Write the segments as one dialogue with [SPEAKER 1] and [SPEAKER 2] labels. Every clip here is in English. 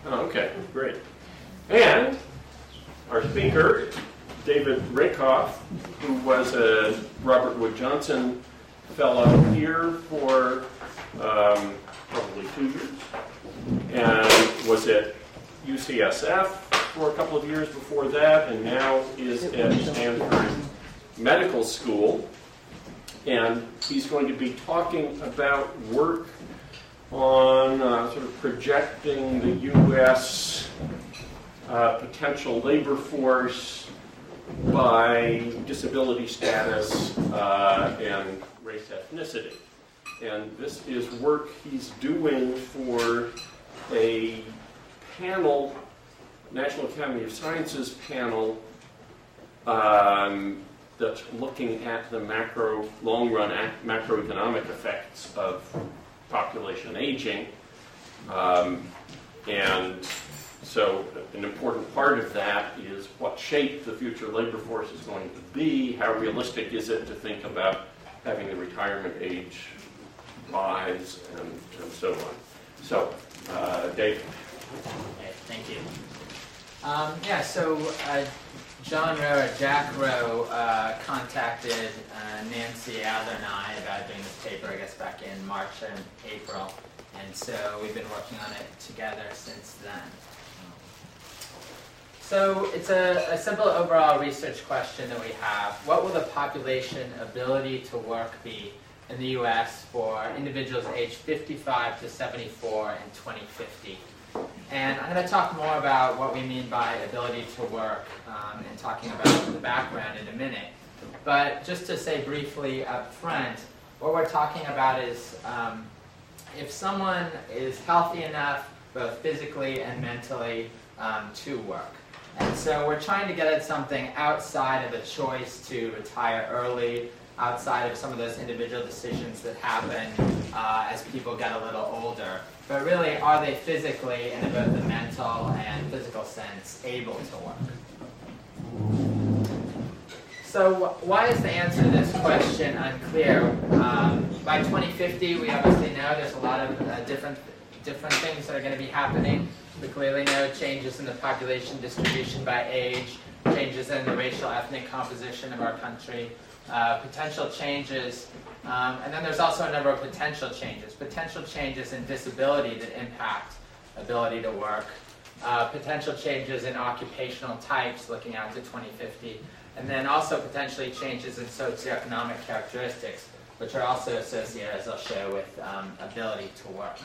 [SPEAKER 1] Oh, okay, great. And our speaker, David Rakoff, who was a Robert Wood Johnson Fellow here for probably 2 years, and was at UCSF for a couple of years before that, and now is at Stanford Medical School. And he's going to be talking about work on sort of projecting the U.S. Potential labor force by disability status and race ethnicity. And this is work he's doing for a panel, National Academy of Sciences panel, that's looking at the long-run macroeconomic effects of population aging. And so an important part of that is what shape the future labor force is going to be. How realistic is it to think about having the retirement age rise and so on. So, Dave.
[SPEAKER 2] Okay, thank you. John Rowe or Jack Rowe contacted Nancy Adler and I about doing this paper, I guess, back in March and April. And so we've been working on it together since then. So it's a simple overall research question that we have. What will the population ability to work be in the U.S. for individuals aged 55 to 74 in 2050? And I'm going to talk more about what we mean by ability to work and talking about the background in a minute. But just to say briefly up front, what we're talking about is if someone is healthy enough, both physically and mentally, to work. And so we're trying to get at something outside of a choice to retire early, outside of some of those individual decisions that happen as people get a little older. But really, are they physically, in both the mental and physical sense, able to work? So why is the answer to this question unclear? By 2050, we obviously know there's a lot of different things that are going to be happening. We clearly know changes in the population distribution by age, changes in the racial ethnic composition of our country, potential changes, and then there's also a number of potential changes in disability that impact ability to work, potential changes in occupational types looking out to 2050, and then also potentially changes in socioeconomic characteristics, which are also associated, as I'll show, with ability to work.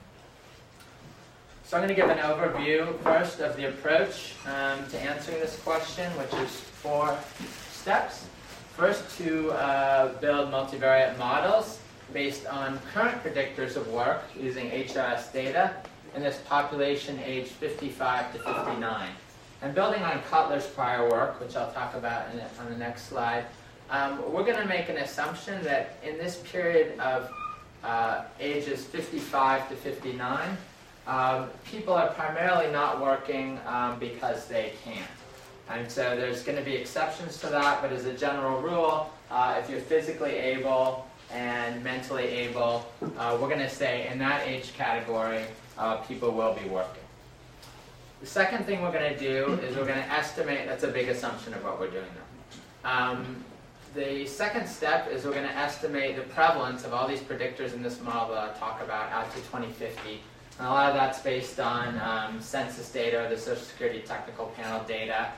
[SPEAKER 2] So I'm going to give an overview first of the approach to answering this question, which is 4 steps. First, to build multivariate models based on current predictors of work using HRS data in this population aged 55 to 59. And building on Cutler's prior work, which I'll talk about on the next slide, we're going to make an assumption that in this period of ages 55 to 59, people are primarily not working because they can't. And so there's going to be exceptions to that, but as a general rule, if you're physically able and mentally able, we're going to say in that age category, people will be working. The second thing we're going to do is we're going to estimate, that's a big assumption of what we're doing now. The second step is we're going to estimate the prevalence of all these predictors in this model that I'll talk about out to 2050. And a lot of that's based on census data, the Social Security Technical Panel data.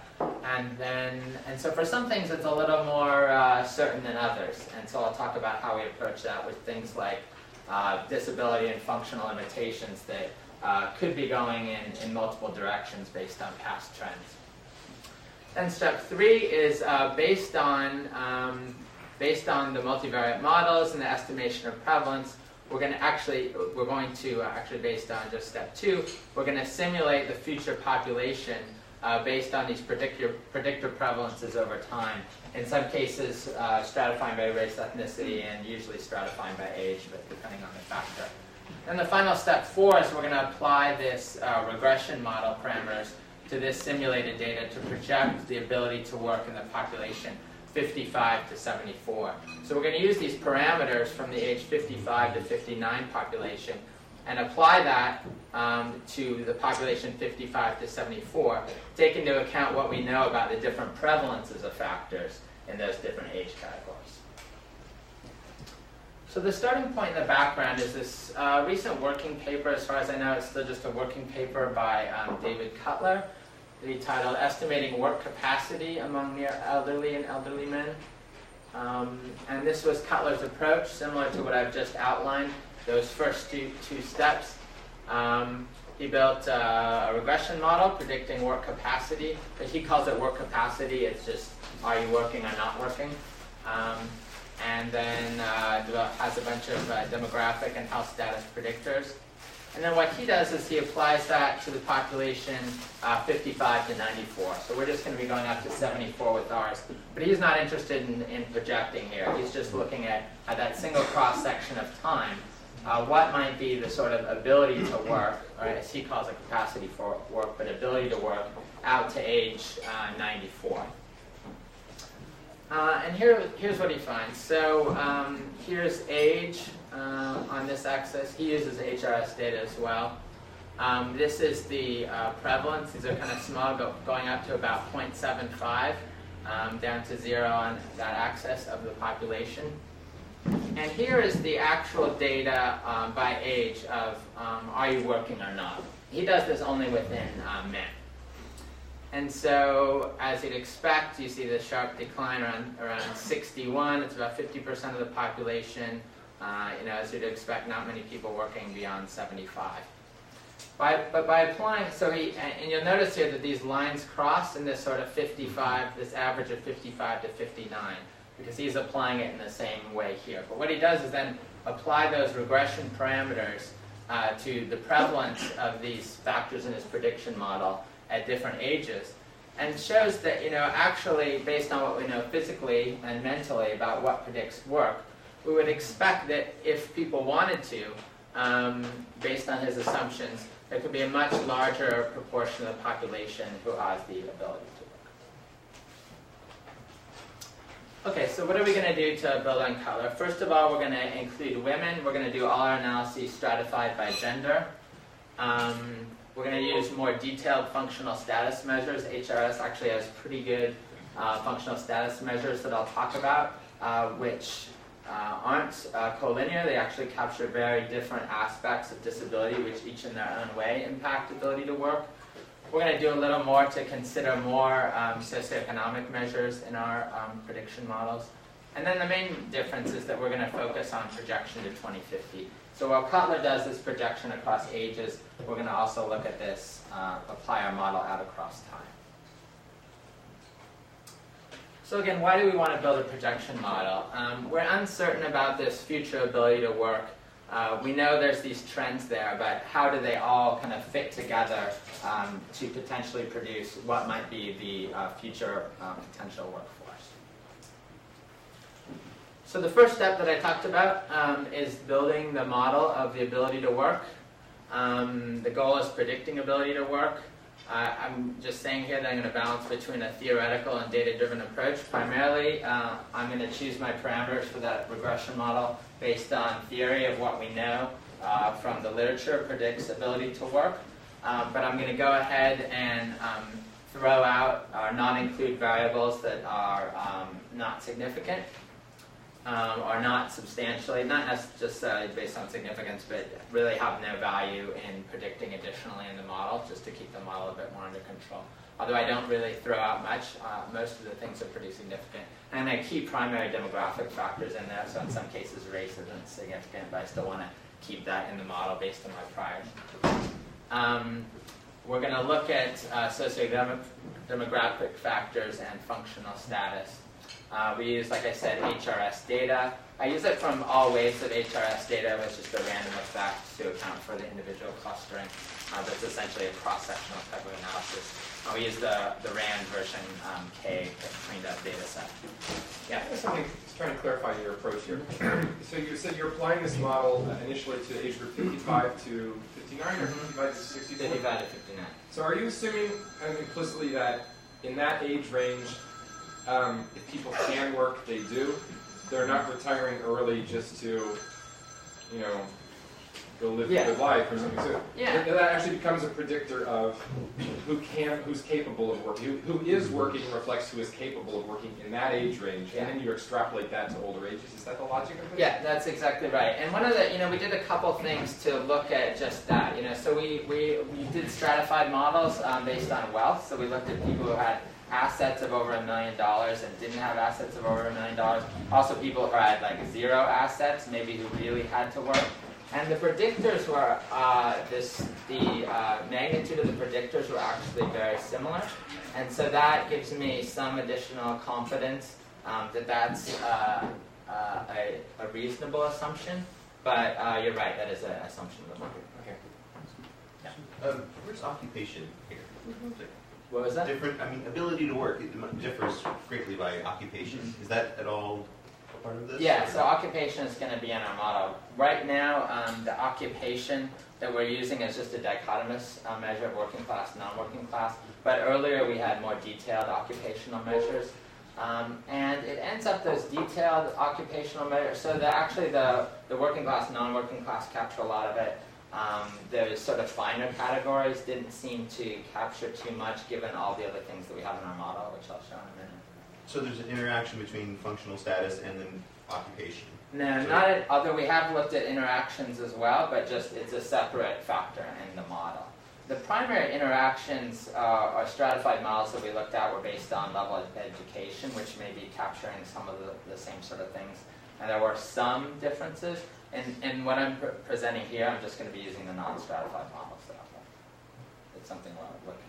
[SPEAKER 2] And so for some things it's a little more certain than others. And so I'll talk about how we approach that with things like disability and functional limitations that could be going in multiple directions based on past trends. Then step 3 is based on the multivariate models and the estimation of prevalence. We're going to actually based on just step 2, we're going to simulate the future population based on these predictor prevalences over time. In some cases, stratifying by race, ethnicity, and usually stratifying by age, but depending on the factor. And the final step 4 is we're going to apply this regression model parameters to this simulated data to project the ability to work in the population 55 to 74. So we're going to use these parameters from the age 55 to 59 population and apply that to the population 55 to 74, take into account what we know about the different prevalences of factors in those different age categories. So the starting point in the background is this recent working paper. As far as I know, it's still just a working paper by David Cutler, titled Estimating Work Capacity Among Near Elderly and Elderly Men. And this was Cutler's approach, similar to what I've just outlined, those first two steps. He built a regression model predicting work capacity, but he calls it work capacity. It's just, are you working or not working? And then has a bunch of demographic and health status predictors. And then what he does is he applies that to the population 55 to 94. So we're just going to be going up to 74 with ours. But he's not interested in projecting here. He's just looking at that single cross-section of time. What might be the sort of ability to work, or as he calls it, capacity for work, but ability to work out to age 94. And here's what he finds. So here's age on this axis. He uses HRS data as well. This is the prevalence. These are kind of small, going up to about 0.75, down to 0 on that axis of the population. And here is the actual data by age of are you working or not. He does this only within men. And so, as you'd expect, you see the sharp decline around 61. It's about 50% of the population. As you'd expect, not many people working beyond 75. But by applying, and you'll notice here that these lines cross in this sort of 55, this average of 55 to 59, because he's applying it in the same way here. But what he does is then apply those regression parameters to the prevalence of these factors in his prediction model at different ages, and shows that, actually, based on what we know physically and mentally about what predicts work, we would expect that if people wanted to, based on his assumptions, there could be a much larger proportion of the population who has the ability to work. Okay, so what are we going to do to build on Cutler? First of all, we're going to include women. We're going to do all our analyses stratified by gender. We're going to use more detailed functional status measures. HRS actually has pretty good functional status measures that I'll talk about, which aren't collinear. They actually capture very different aspects of disability, which each in their own way impact ability to work. We're going to do a little more to consider more socioeconomic measures in our prediction models. And then the main difference is that we're going to focus on projection to 2050. So while Cutler does this projection across ages, we're going to also look at this, apply our model out across time. So again, why do we want to build a projection model? We're uncertain about this future ability to work. We know there's these trends there, but how do they all kind of fit together to potentially produce what might be the future potential workforce? So the first step that I talked about is building the model of the ability to work. The goal is predicting ability to work. I'm just saying here that I'm going to balance between a theoretical and data-driven approach. Primarily, I'm going to choose my parameters for that regression model based on theory of what we know from the literature predicts ability to work. But I'm going to go ahead and throw out or not include variables that are not significant. Or not substantially, not necessarily based on significance, but really have no value in predicting additionally in the model, just to keep the model a bit more under control. Although I don't really throw out much, most of the things are pretty significant. And I keep primary demographic factors in there, so in some cases race isn't significant, but I still want to keep that in the model based on my priors. We're going to look at socio-demographic factors and functional status. We use, like I said, HRS data. I use it from all waves of HRS data, which is the random effect to account for the individual clustering. That's essentially a cross-sectional type of analysis. We use the RAND version K cleaned up data set. Yeah?
[SPEAKER 3] There's something trying to clarify your approach here. So you said you're applying this model initially to the age group 55 to 59 or 55 to 64?
[SPEAKER 2] 55 to 59.
[SPEAKER 3] So are you assuming implicitly that in that age range, if people can work, they do? They're not retiring early just to, go live
[SPEAKER 2] Yeah.
[SPEAKER 3] a good life or something. So
[SPEAKER 2] Yeah.
[SPEAKER 3] that actually becomes a predictor of who's capable of working. Who is working reflects who is capable of working in that age range,
[SPEAKER 2] Yeah.
[SPEAKER 3] and then you extrapolate that to older ages. Is that the logic of it?
[SPEAKER 2] Yeah, that's exactly right. And one of the, we did a couple things to look at just that. So we did stratified models based on wealth. So we looked at people who had assets of over $1 million and didn't have assets of over $1 million. Also people who had like 0 assets, maybe who really had to work. And the predictors were, the magnitude of the predictors were actually very similar. And so that gives me some additional confidence that that's a reasonable assumption. But you're right, that is an assumption of the market.
[SPEAKER 3] Okay.
[SPEAKER 4] Where's occupation here?
[SPEAKER 2] What was that?
[SPEAKER 4] Different. I mean, ability to work differs greatly by occupation. Is that at all a part of this?
[SPEAKER 2] Yeah, so occupation is going to be in our model. Right now, the occupation that we're using is just a dichotomous measure of working class, non-working class. But earlier we had more detailed occupational measures. And it ends up those detailed occupational measures. So actually the working class, non-working class capture a lot of it. Those sort of finer categories didn't seem to capture too much given all the other things that we have in our model, which I'll show in a minute.
[SPEAKER 4] So there's an interaction between functional status and then occupation.
[SPEAKER 2] No, not at, although we have looked at interactions as well, but just it's a separate factor in the model. The primary interactions or stratified models that we looked at were based on level of education, which may be capturing some of the same sort of things. And there were some differences. And what I'm presenting here, I'm just going to be using the non-stratified model stuff. It's something we're looking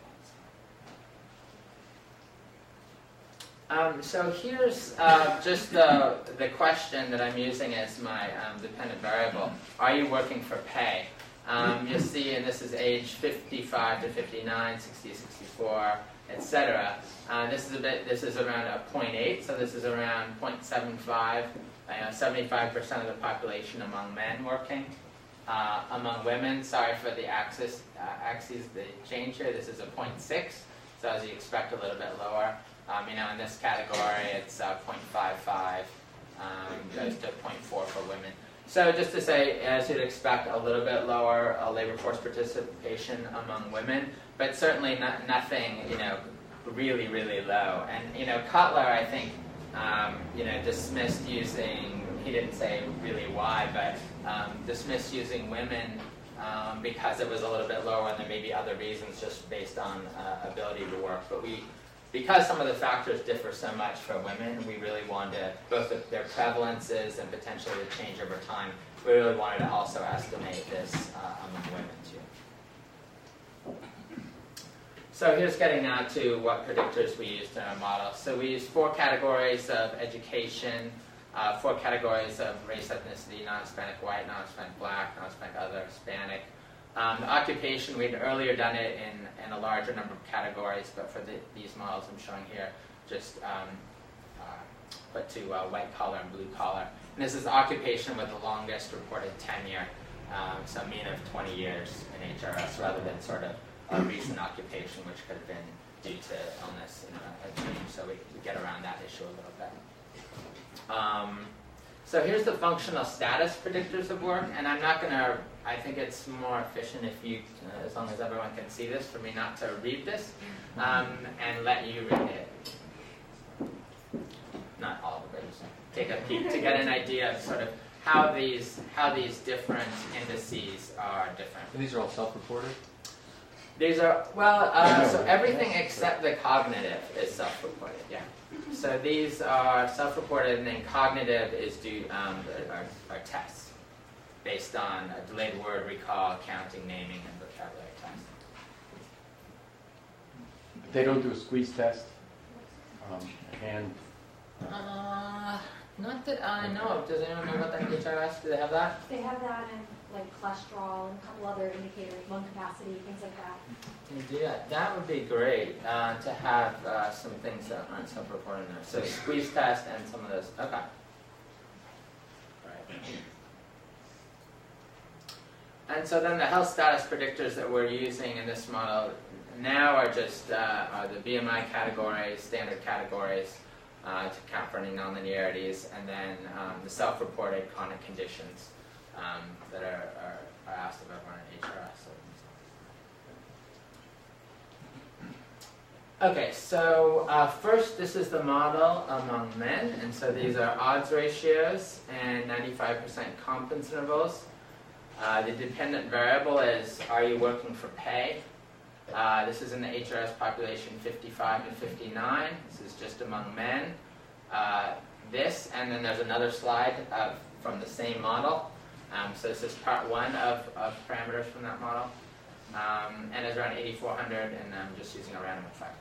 [SPEAKER 2] at. So here's just the question that I'm using as my dependent variable. Are you working for pay? You'll see, and this is age 55 to 59, 60 to 64, etc. This is around a 0.8, so this is around 0.75. 75% of the population among men working. Among women, sorry for the axes, the change here, this is a 0.6, so as you expect, a little bit lower. In this category, it's 0.55, goes to 0.4 for women. So just to say, as you'd expect, a little bit lower labor force participation among women, but certainly nothing, really, really low. And, Cutler, I think, dismissed using, he didn't say really why, but dismissed using women because it was a little bit lower, and there may be other reasons just based on ability to work. But because some of the factors differ so much for women, we really wanted to, both their prevalences and potentially the change over time, we really wanted to also estimate this among women too. So here's getting now to what predictors we used in our model. So we used 4 categories of education, 4 categories of race, ethnicity, non-Hispanic white, non-Hispanic black, non-Hispanic other, Hispanic. The occupation, we'd earlier done it in a larger number of categories, but for these models I'm showing here, just put to white collar and blue collar. And this is occupation with the longest reported tenure, so a mean of 20 years in HRS, rather than sort of a recent occupation, which could have been due to illness, a change, so we get around that issue a little bit. So here's the functional status predictors of work, and I'm not going to, I think it's more efficient if you, as long as everyone can see this, for me not to read this, and let you read it. Not all of it, just take a peek to get an idea of sort of how these different indices are different.
[SPEAKER 3] And these are all self-reported?
[SPEAKER 2] These are, so everything except the cognitive is self-reported, yeah. So these are self-reported, and then cognitive is due, are tests based on a delayed word recall, counting, naming, and vocabulary tests.
[SPEAKER 5] They don't do a squeeze test, and
[SPEAKER 2] Not that I know of. Does anyone know about that HRS? Do they have that?
[SPEAKER 6] They have that and like cholesterol and a couple other indicators, lung capacity, things like that.
[SPEAKER 2] Can you do that? That would be great to have some things that aren't self-reported in there. So squeeze test and some of those. Okay. All right. And so then the health status predictors that we're using in this model now are just are the BMI categories, standard categories, to account for any nonlinearities, and then the self-reported chronic conditions that are are asked of everyone in HRS. Okay, so first, this is the model among men, and so these are odds ratios and 95% confidence intervals. The dependent variable is, are you working for pay? This is in the HRS population 55 to 59. This is just among men. And then there's another slide from the same model. So this is part one of parameters from that model. And it's around 8,400, and I'm just using a random effect.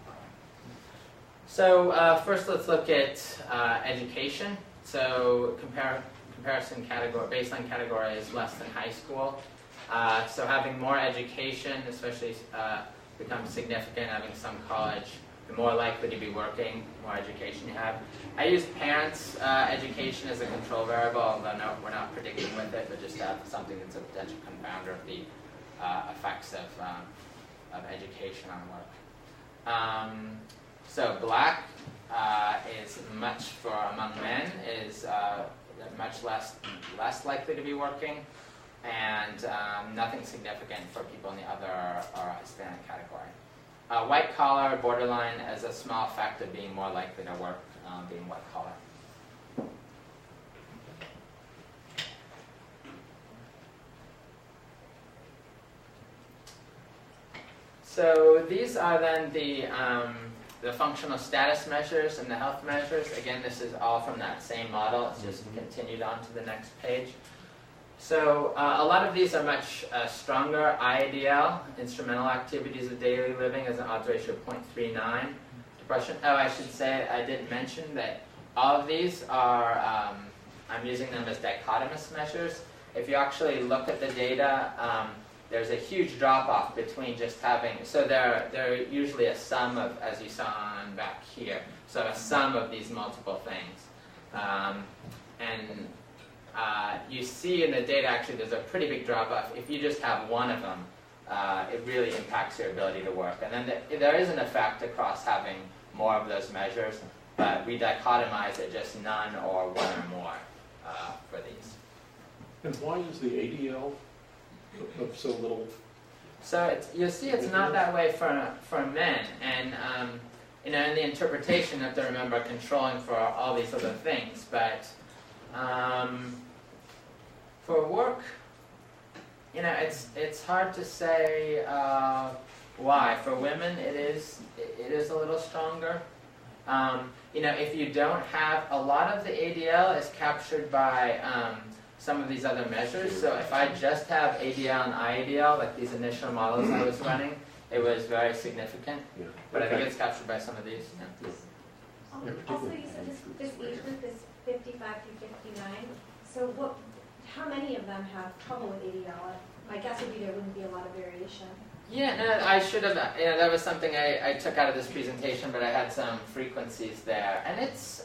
[SPEAKER 2] So first let's look at education. So comparison category, baseline category is less than high school. So having more education, especially becomes significant. Having some college, you're more likely to be working, more education you have. I use parents' education as a control variable, although no, we're not predicting with it, but just have something that's a potential confounder of the effects of education on work. So black is much for among men is much less likely to be working, and nothing significant for people in the other or Hispanic category. White collar, borderline, as a small effect of being more likely to work, being white collar. So these are then the functional status measures and the health measures. Again, this is all from that same model. It's just continued on to the next page. So a lot of these are much stronger. IADL, instrumental activities of daily living, as an odds ratio of 0.39. Depression. Oh, I should say I didn't mention that all of these are, I'm using them as dichotomous measures. If you actually look at the data, there's a huge drop-off between just having, so they're usually a sum of, as you saw on back here, so a sum of these multiple things. You see in the data, actually, there's a pretty big drop-off. If you just have one of them, it really impacts your ability to work. And then there is an effect across having more of those measures, but we dichotomize it just none or one or more for these.
[SPEAKER 1] And why is the ADL of so little?
[SPEAKER 2] So you'll see it's not that way for men, and in the interpretation you have to remember controlling for all these other things. But for work, it's hard to say why. For women, it is a little stronger. If you don't have a lot of the ADL is captured by some of these other measures. So if I just have ADL and IADL, like these initial models I was running, it was very significant.
[SPEAKER 1] Yeah.
[SPEAKER 2] But I think it's captured by some of these. Yeah.
[SPEAKER 6] Also, you said this age group is 55 to 59. So how many of them have trouble with ADL? My guess would be there wouldn't be a lot of variation.
[SPEAKER 2] Yeah, no, I should have. That was something I took out of this presentation, but I had some frequencies there, and it's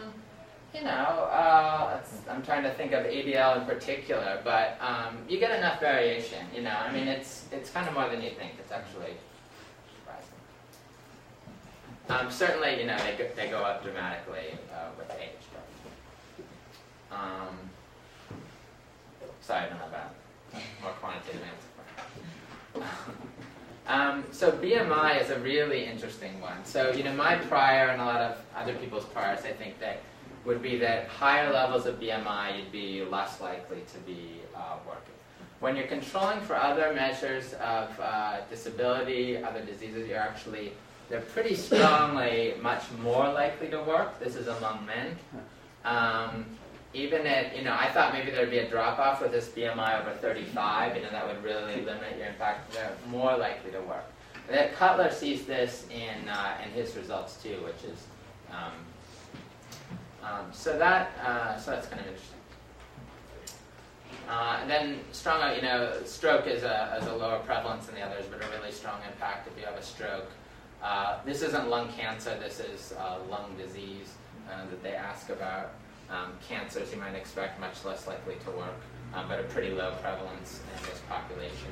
[SPEAKER 2] I'm trying to think of ADL in particular, but you get enough variation. It's kind of more than you think. It's actually surprising. Certainly, they go up dramatically with age. But, sorry, I don't have a more quantitative answer. So BMI is a really interesting one. So my prior and a lot of other people's priors, I think that would be that higher levels of BMI, you'd be less likely to be working. When you're controlling for other measures of disability, other diseases, they're pretty strongly much more likely to work. This is among men. Even at, I thought maybe there'd be a drop-off with this BMI over 35, that would really limit your impact. They're more likely to work. Cutler sees this in his results too, which is, so that's kind of interesting. And then stronger, stroke is a lower prevalence than the others, but a really strong impact if you have a stroke. This isn't lung cancer, this is lung disease that they ask about. Cancers you might expect much less likely to work, but a pretty low prevalence in this population.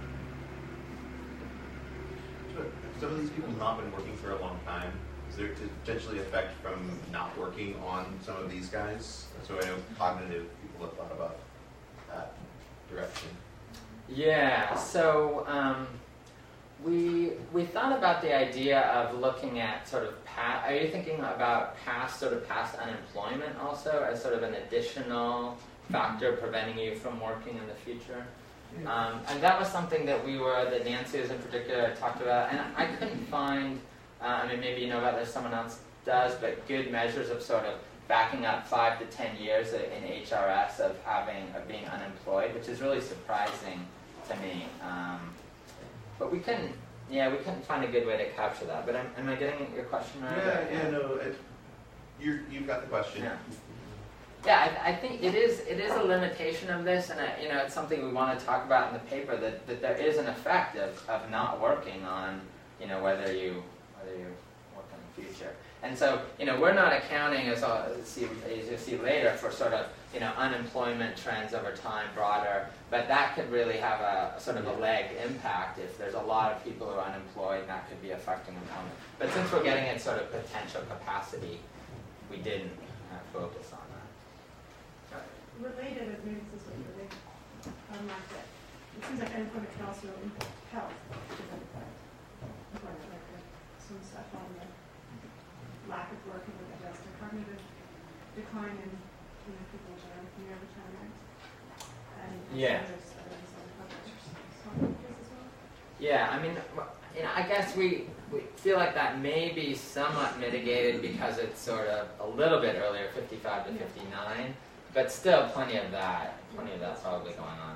[SPEAKER 4] Some of these people have not been working for a long time. Is there potentially effect from not working on some of these guys? So I know cognitive people have thought about that direction.
[SPEAKER 2] Yeah, so we thought about the idea of looking at sort of are you thinking about past unemployment also as sort of an additional factor preventing you from working in the future? And that was something that Nancy was in particular talked about, and I couldn't find, I mean maybe you know about this, someone else does, but good measures of sort of backing up 5 to 10 years in HRS of being unemployed, which is really surprising to me. But we couldn't find a good way to capture that. But am I getting your question right?
[SPEAKER 4] You've got the question.
[SPEAKER 2] Yeah. Yeah, I think it is a limitation of this, and it's something we want to talk about in the paper, that there is an effect of not working on whether you work in the future. And so we're not accounting, as you'll see later, for sort of unemployment trends over time broader, but that could really have a sort of a leg impact if there's a lot of people who are unemployed, and that could be affecting employment. But since we're getting at sort of potential capacity, we didn't focus on that.
[SPEAKER 7] Related, maybe this is related, market. It seems like unemployment can also impact health. Some stuff on the lack of work and what does to cognitive decline in people near retirement. And
[SPEAKER 2] yeah. Yeah, I mean, I guess we feel like that may be somewhat mitigated because it's sort of a little bit earlier, 55 to 59, but still plenty of that probably going on.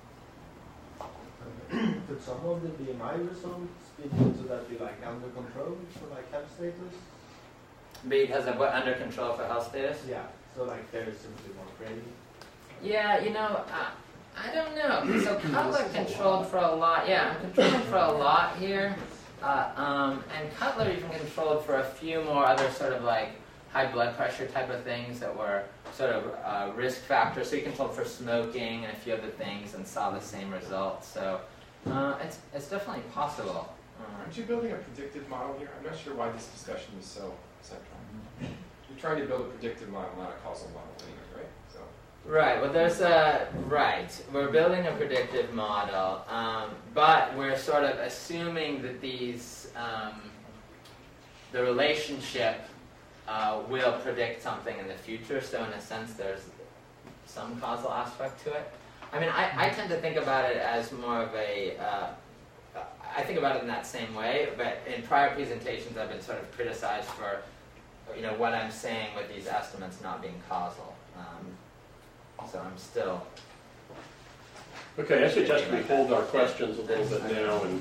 [SPEAKER 8] Could some of the BMI results be due to that be like under control for like health status?
[SPEAKER 2] Because of what, under control for health status?
[SPEAKER 8] Yeah, so like there's simply more crazy.
[SPEAKER 2] Yeah, I don't know. So Cutler controlled for a lot. Yeah, I'm controlling for a lot here. And Cutler even controlled for a few more other sort of like high blood pressure type of things that were sort of risk factors. So he controlled for smoking and a few other things and saw the same results. So it's definitely possible.
[SPEAKER 3] Aren't you building a predictive model here? I'm not sure why this discussion is so central. You're trying to build a predictive model, not a causal model anyway, right? So.
[SPEAKER 2] Right, well we're building a predictive model, but we're sort of assuming that these, the relationship will predict something in the future, so in a sense there's some causal aspect to it. I mean, I tend to think about it as more of I think about it in that same way, but in prior presentations I've been sort of criticized for, what I'm saying with these estimates not being causal. So I'm still...
[SPEAKER 1] Okay, I suggest we hold our questions a little bit now and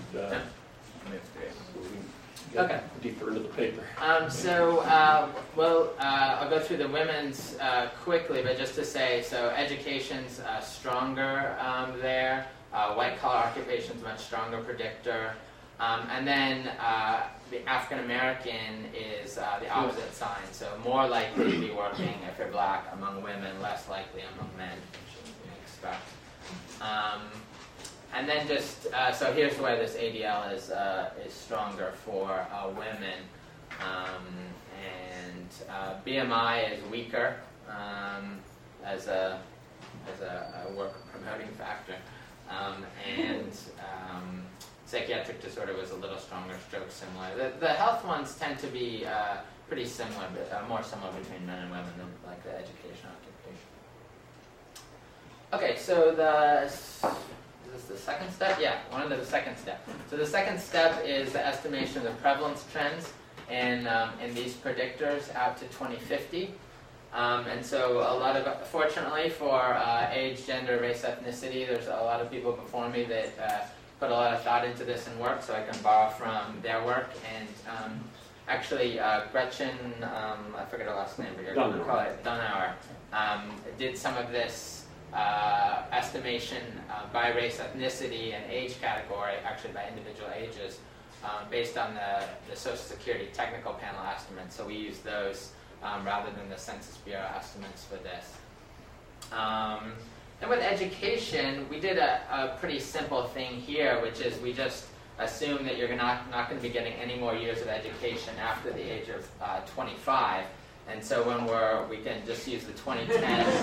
[SPEAKER 1] get deeper into the paper.
[SPEAKER 2] I'll go through the women's quickly, but just to say, so education's stronger there. White-collar occupation's much stronger predictor. And then the African-American is the opposite sign, so more likely to be working if you're black among women, less likely among men, which we expect. And then just, so here's where this ADL is stronger for women. And BMI is weaker as a work-promoting factor. Psychiatric disorder was a little stronger, stroke similar. The health ones tend to be pretty similar, but more similar between men and women than like the education occupation. Okay, so is this the second step? Yeah, one of the second step. So the second step is the estimation of the prevalence trends in these predictors out to 2050. And so fortunately for age, gender, race, ethnicity, there's a lot of people before me that put a lot of thought into this and work, so I can borrow from their work. And actually, Gretchen, I forget her last name, but you're going to call it Donauer, did some of this estimation by race, ethnicity, and age category, actually by individual ages, based on the Social Security Technical Panel estimates. So we use those rather than the Census Bureau estimates for this. And with education, we did a pretty simple thing here, which is we just assume that you're not going to be getting any more years of education after the age of 25. And so when we can just use the 2010.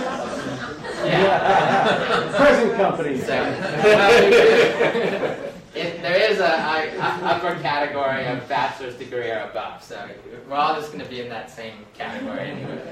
[SPEAKER 2] Yeah.
[SPEAKER 5] Present company.
[SPEAKER 2] So, there is a upper category of bachelor's degree or above. So we're all just going to be in that same category anyway.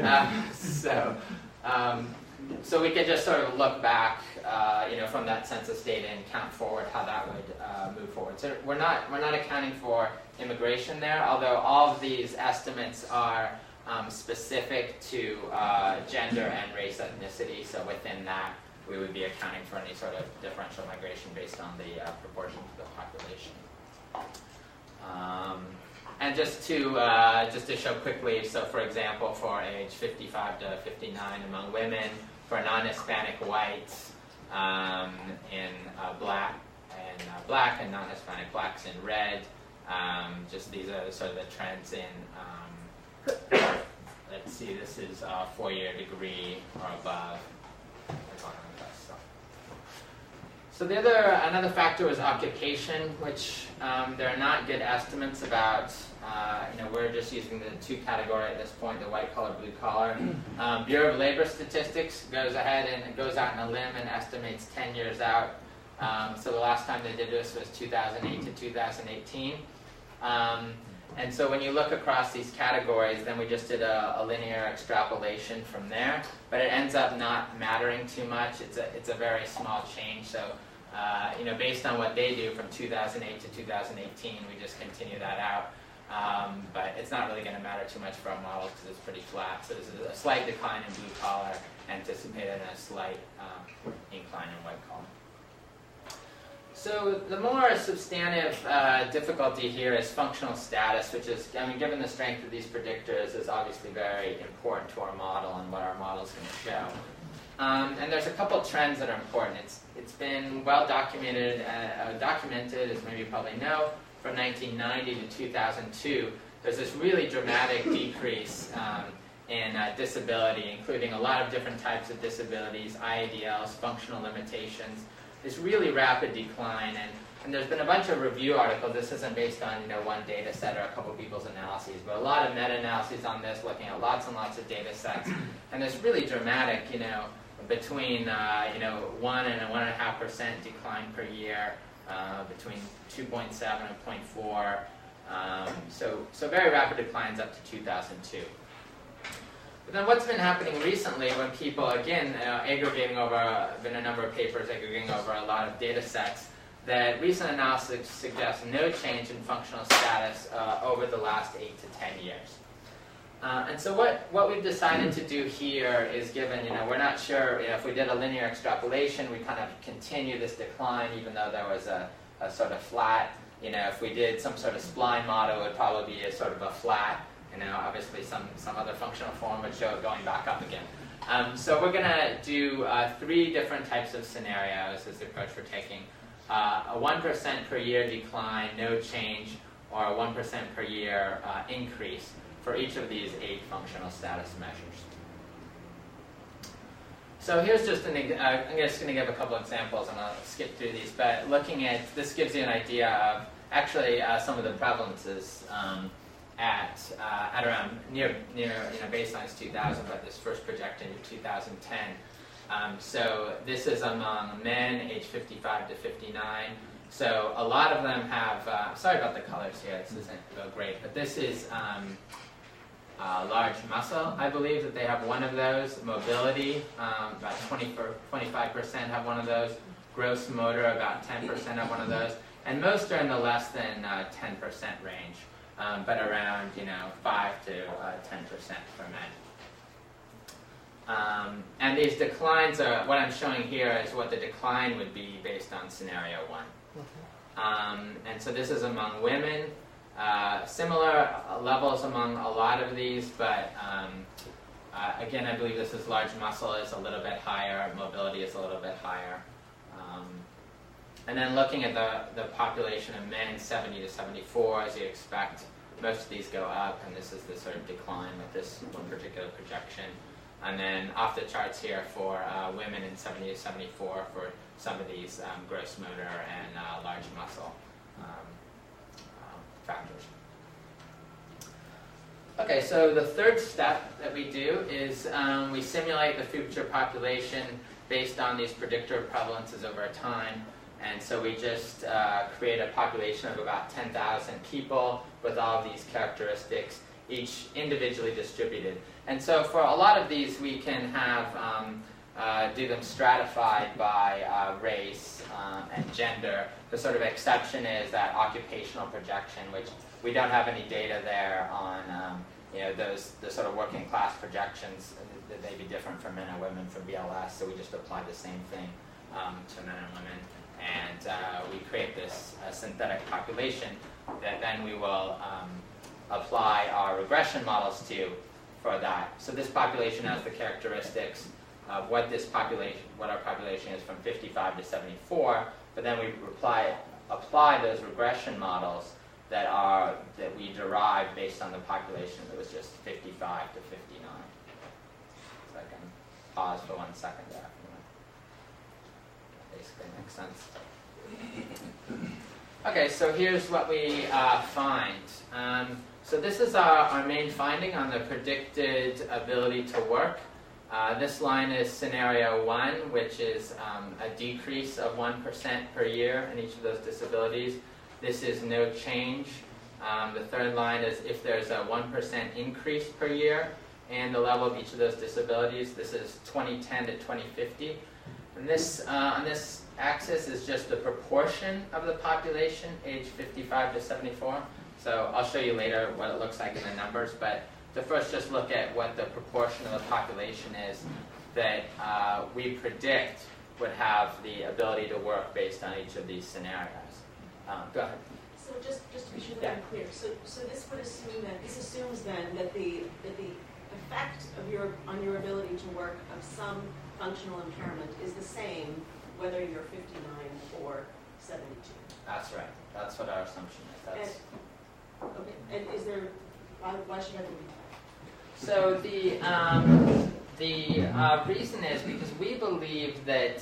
[SPEAKER 2] So we can just sort of look back, from that census data and count forward how that would move forward. So we're not accounting for immigration there, although all of these estimates are specific to gender and race ethnicity. So within that, we would be accounting for any sort of differential migration based on the proportion to the population. And just to show quickly, so for example, for age 55 to 59 among women, for non-Hispanic whites in black and non-Hispanic blacks in red. Just these are sort of the trends in, let's see, this is 4-year degree or above. So another factor was occupation, which there are not good estimates about. We're just using the two category at this point, the white collar, blue collar. Bureau of Labor Statistics goes ahead and goes out on a limb and estimates 10 years out. So the last time they did this was 2008 to 2018. And so when you look across these categories, then we just did a linear extrapolation from there, but it ends up not mattering too much. It's a very small change. So, based on what they do from 2008 to 2018, we just continue that out. But it's not really going to matter too much for our models because it's pretty flat. So there's a slight decline in blue collar anticipated and a slight incline in white collar. So the more substantive difficulty here is functional status, which is, given the strength of these predictors, is obviously very important to our model and what our model is going to show. And there's a couple trends that are important. It's been well documented, as maybe you probably know, from 1990 to 2002. There's this really dramatic decrease in disability, including a lot of different types of disabilities, IADLs, functional limitations. This really rapid decline, and there's been a bunch of review articles. This isn't based on one data set or a couple people's analyses, but a lot of meta-analyses on this, looking at lots and lots of data sets, and there's really dramatic, between 1 and 1.5% decline per year, between 2.7 and 0.4. So very rapid declines up to 2002. But then what's been happening recently when people, again, aggregating over, been a number of papers aggregating over a lot of data sets, that recent analysis suggests no change in functional status over the last 8 to 10 years. And so what we've decided to do here is, given, we're not sure if we did a linear extrapolation, we kind of continue this decline even though there was a sort of flat. If we did some sort of spline model, it would probably be a sort of a flat. Obviously some other functional form would show it going back up again. So we're going to do 3 different types of scenarios as the approach we're taking. A 1% per year decline, no change, or a 1% per year increase for each of these 8 functional status measures. So here's just I'm just going to give a couple examples, and I'll skip through these. But looking at this gives you an idea of actually some of the prevalences at around near baseline is 2000, but this first projected in 2010. So this is among men aged 55 to 59. So a lot of them have. Sorry about the colors here. This isn't real great, but this is large muscle. I believe that they have one of those. Mobility, about 25% have one of those. Gross motor, about 10% have one of those, and most are in the less than 10% range. But around 5 to 10% for men. And these declines are, what I'm showing here is what the decline would be based on scenario 1. And so this is among women. Similar levels among a lot of these, but again, I believe this is large muscle is a little bit higher, mobility is a little bit higher. And then looking at the population of men 70 to 74, as you expect, most of these go up, and this is the sort of decline with this one particular projection. And then off the charts here for women in 70 to 74 for some of these gross motor and large muscle factors. Okay, so the third step that we do is we simulate the future population based on these predictor prevalences over time. And so we just create a population of about 10,000 people with all of these characteristics, each individually distributed. And so for a lot of these, we can have do them stratified by race and gender. The sort of exception is that occupational projection, which we don't have any data there on the sort of working class projections that may be different for men and women for BLS, so we just apply the same thing to men and women. And we create this synthetic population that then we will apply our regression models to for that. So this population has the characteristics of what our population is from 55 to 74, but then we apply those regression models that we derive based on the population that was just 55 to 59. So I can pause for 1 second there. Basically makes sense. Okay, so here's what we find. So this is our main finding on the predicted ability to work. This line is scenario 1, which is a decrease of 1% per year in each of those disabilities. This is no change. The third line is if there's a 1% increase per year in the level of each of those disabilities. This is 2010 to 2050. And this, on this axis is just the proportion of the population aged 55 to 74. So I'll show you later what it looks like in the numbers, but to first just look at what the proportion of the population is that we predict would have the ability to work based on each of these scenarios. Go ahead.
[SPEAKER 9] So just to be sure that I'm clear, so this would assume that this assumes then that the effect of on your ability to work of some functional impairment is the same whether you're 59 or 72.
[SPEAKER 2] That's right. That's what our assumption is.
[SPEAKER 9] Okay. And is there why should I believe that?
[SPEAKER 2] So the reason is because we believe that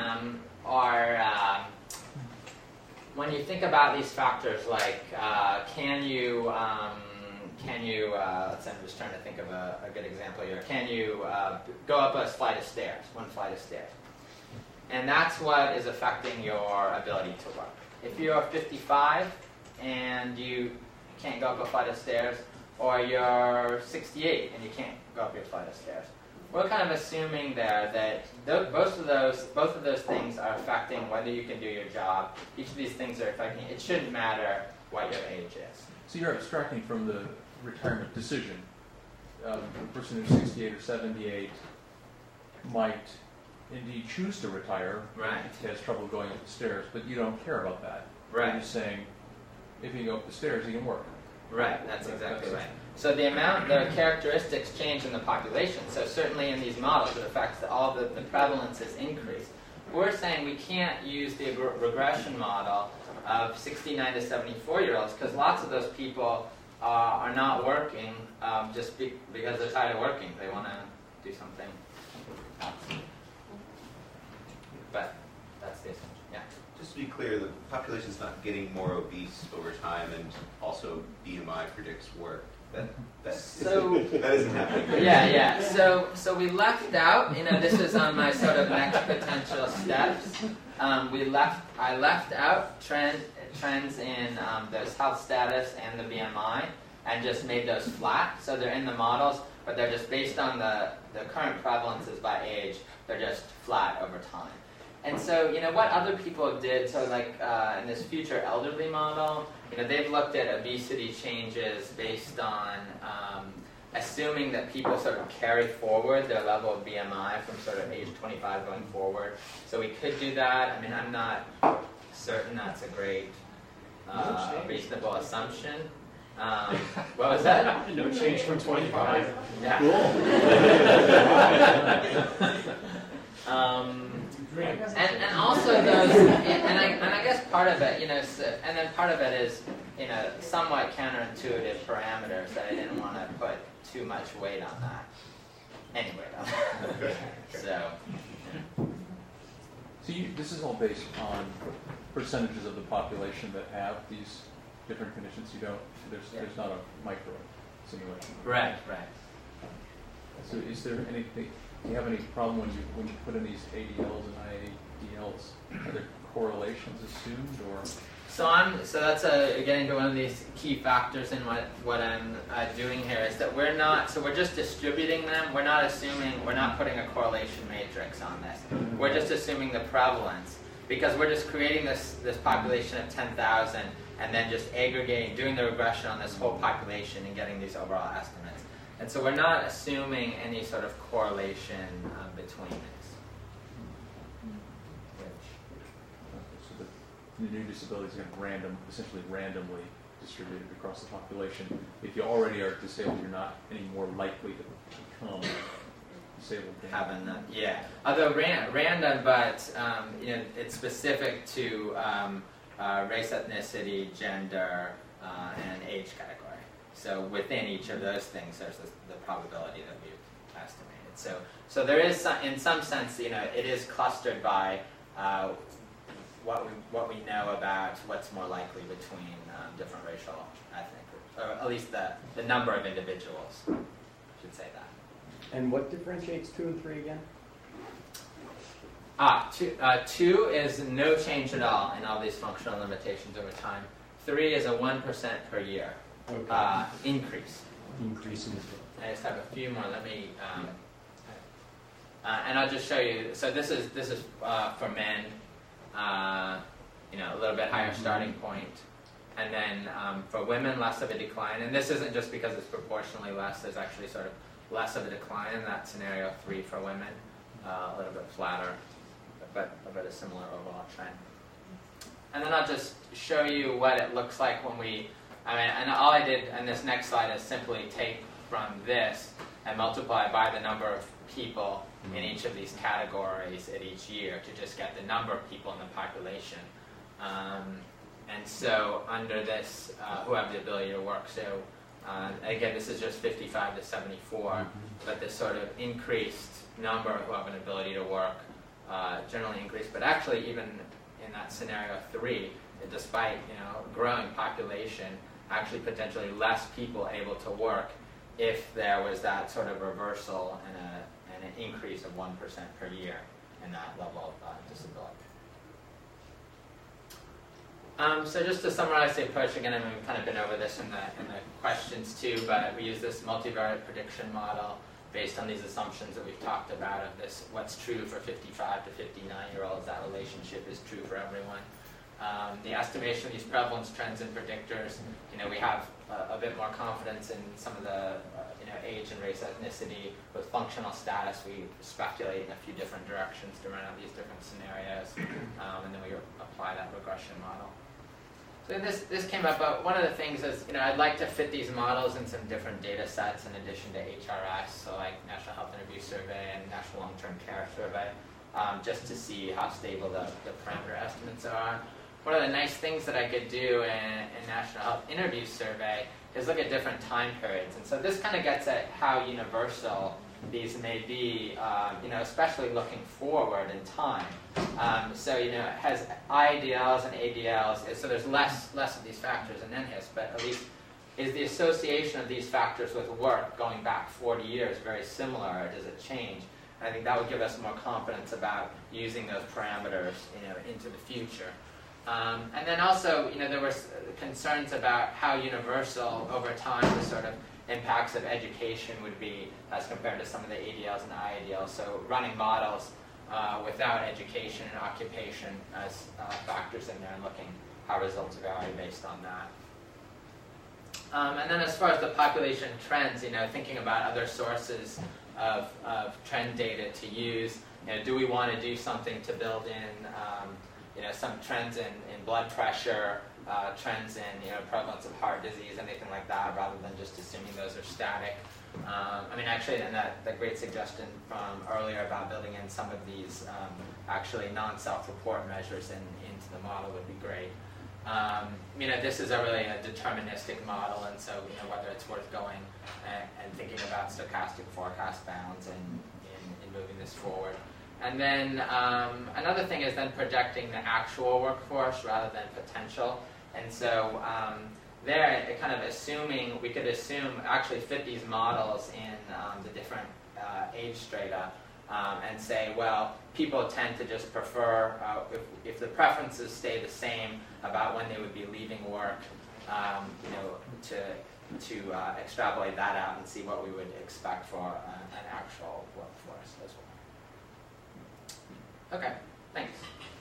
[SPEAKER 2] when you think about these factors like can you let's say I'm just trying to think of a good example here. Can you go up a flight of stairs, one flight of stairs? And that's what is affecting your ability to work. If you're 55 and you can't go up a flight of stairs, or you're 68 and you can't go up your flight of stairs, we're kind of assuming there that both of those things are affecting whether you can do your job. Each of these things are affecting. It shouldn't matter what your age is.
[SPEAKER 10] So you're abstracting from the retirement decision. The person who's 68 or 78 might indeed choose to retire.
[SPEAKER 2] Right.
[SPEAKER 10] If he has trouble going up the stairs, but you don't care about that.
[SPEAKER 2] Right.
[SPEAKER 10] You're just saying, if he can go up the stairs, he can work.
[SPEAKER 2] Right, that's exactly right. So the characteristics change in the population. So certainly in these models, it affects the prevalence is increased. We're saying we can't use the regression model of 69 to 74-year-olds because lots of those people are not working just because they're tired of working. They want to do something else. But that's the assumption. Yeah.
[SPEAKER 4] Just to be clear, the population is not getting more obese over time, and also BMI predicts work. That isn't happening.
[SPEAKER 2] Yeah. So we left out. This is on my sort of next potential steps. I left out trends in those health status and the BMI, and just made those flat. So they're in the models, but they're just based on the current prevalences by age. They're just flat over time. And so, what other people did, so like in this future elderly model, they've looked at obesity changes based on assuming that people sort of carry forward their level of BMI from sort of age 25 going forward. So we could do that. I mean, I'm not certain that's a great reasonable assumption. What was that?
[SPEAKER 1] No change from 25.
[SPEAKER 2] Yeah.
[SPEAKER 1] Cool.
[SPEAKER 2] And also those, and I guess part of it, and then part of it is, somewhat counterintuitive parameters that I didn't want to put too much weight on that. Anyway, so.
[SPEAKER 10] So this is all based on percentages of the population that have these different conditions. There's not a micro simulation.
[SPEAKER 2] Right.
[SPEAKER 10] So is there anything, do you have any problem when you put in these ADLs and IADLs? Are there correlations assumed, or?
[SPEAKER 2] So that's getting to one of these key factors in what I'm doing here is that we're just distributing them. We're not putting a correlation matrix on this. We're just assuming the prevalence, because we're just creating this population of 10,000 and then just aggregating, doing the regression on this whole population and getting these overall estimates. And so we're not assuming any sort of correlation between these.
[SPEAKER 10] The new disabilities are going to essentially randomly distributed across the population. If you already are disabled, you're not any more likely to become disabled.
[SPEAKER 2] Although random, but it's specific to race, ethnicity, gender, and age category. So within each of those things, there's the probability that we've estimated. So there is in some sense, it is clustered by what we know about what's more likely between different racial, ethnic groups, or at least the number of individuals, I should say that.
[SPEAKER 5] And what differentiates 2 and 3 again?
[SPEAKER 2] 2 is no change at all in all these functional limitations over time. 3 is a 1% per year increase.
[SPEAKER 5] Increase in this one.
[SPEAKER 2] I just have a few more. Let me, and I'll just show you. So this is for men. A little bit higher starting point. And then for women, less of a decline. And this isn't just because it's proportionally less. There's actually sort of less of a decline in that scenario 3 for women. A little bit flatter, but a similar overall trend. And then I'll just show you what it looks like when and all I did on this next slide is simply take from this and multiply by the number of people in each of these categories at each year to just get the number of people in the population. And so under this, who have the ability to work. So again, this is just 55 to 74, but this sort of increased number who have an ability to work generally increased. But actually, even in that scenario 3, despite growing population, actually potentially less people able to work if there was that sort of reversal and an increase of 1% per year in that level of disability. So just to summarize the approach, again, we've kind of been over this in the questions too, but we use this multivariate prediction model based on these assumptions that we've talked about of this, what's true for 55 to 59-year-olds, that relationship is true for everyone. The estimation of these prevalence trends and predictors, we have a bit more confidence in some of the age and race, ethnicity. With functional status, we speculate in a few different directions to run out these different scenarios, and then we apply that regression model. So this came up, but one of the things is, I'd like to fit these models in some different data sets in addition to HRS, so like National Health and Abuse Survey and National Long-Term Care Survey, just to see how stable the parameter estimates are. One of the nice things that I could do in National Health Interview Survey is look at different time periods. And so this kind of gets at how universal these may be, especially looking forward in time. So, it has IADLs and ADLs, so there's less of these factors in NHIS, but at least is the association of these factors with work going back 40 years very similar, or does it change? And I think that would give us more confidence about using those parameters, into the future. And then also, there were concerns about how universal over time the sort of impacts of education would be as compared to some of the ADLs and IADLs. So running models without education and occupation as factors in there and looking how results vary based on that. And then as far as the population trends, thinking about other sources of trend data to use, do we want to do something to build in some trends in blood pressure, trends in prevalence of heart disease, anything like that, rather than just assuming those are static. Actually, and that great suggestion from earlier about building in some of these actually non-self-report measures into the model would be great. This is really a deterministic model, and so whether it's worth going and thinking about stochastic forecast bounds and in moving this forward. And then another thing is then projecting the actual workforce rather than potential. And so there, it kind of assuming, we could assume, actually fit these models in the different age strata and say, well, people tend to just prefer, if the preferences stay the same about when they would be leaving work, to extrapolate that out and see what we would expect for an actual workforce as well. Okay, thanks.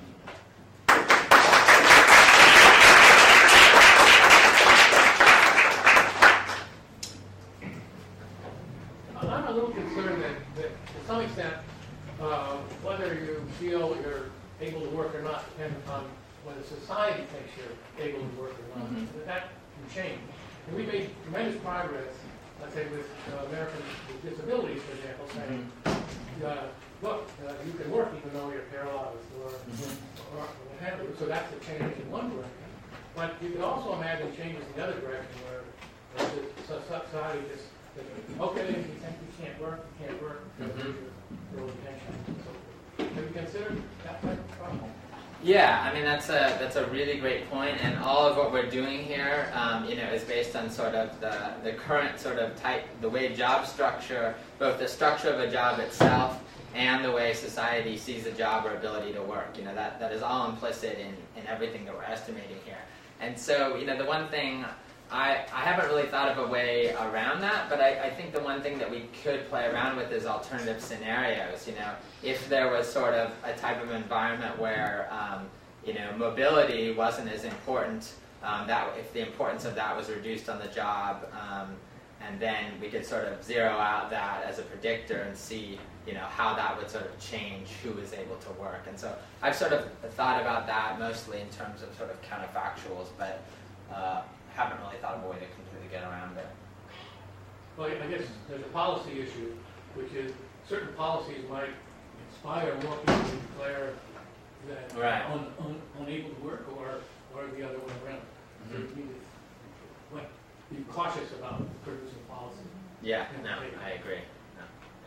[SPEAKER 11] I'm a little concerned that to some extent, whether you feel you're able to work or not depends upon whether society thinks you're able to work or not. That can change. And we made tremendous progress, let's say, with Americans with disabilities, for example, saying, look, you can work even though you're paralyzed or what have you. So that's a change in one direction. But you can also imagine changes in the other direction where society just says, okay, if you think you can't work, you can't work. Your retention. So, have you considered that type of problem?
[SPEAKER 2] Yeah, I mean that's a really great point, and all of what we're doing here, is based on sort of the current sort of type, the way job structure, both the structure of a job itself and the way society sees a job or ability to work. That is all implicit in everything that we're estimating here. And so, the one thing I haven't really thought of a way around that, but I think the one thing that we could play around with is alternative scenarios. If there was sort of a type of environment where, mobility wasn't as important, that if the importance of that was reduced on the job, and then we could sort of zero out that as a predictor and see, how that would sort of change who is able to work. And so I've sort of thought about that mostly in terms of sort of counterfactuals, but haven't really thought of a way to completely get around it.
[SPEAKER 11] Well, I guess there's a policy issue, which is certain policies might inspire more people to declare that
[SPEAKER 2] Right.
[SPEAKER 11] unable to work or the other way around. So you need to be cautious about producing policy.
[SPEAKER 2] Yeah, no, I agree. No,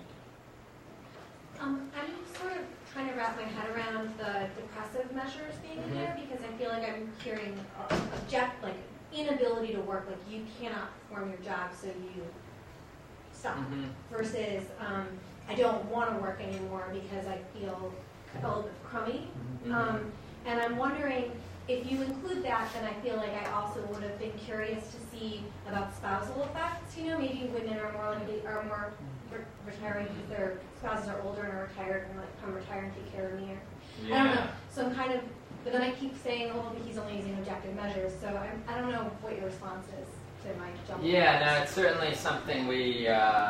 [SPEAKER 2] thank you.
[SPEAKER 6] I'm sort of trying to wrap my head around the depressive measures being in there, because I feel like I'm hearing inability to work, like you cannot perform your job, so you stop. Versus I don't want to work anymore because I feel a little bit crummy. And I'm wondering, if you include that, then I feel like I also would have been curious to see about spousal effects. Maybe women are more retiring because their spouses are older and are retired and come retire and take care of me. I don't know. So I'm kind of, but then I keep saying, but he's only using objective measures. So I don't know what your response is to my jump.
[SPEAKER 2] Yeah, no, it's certainly something we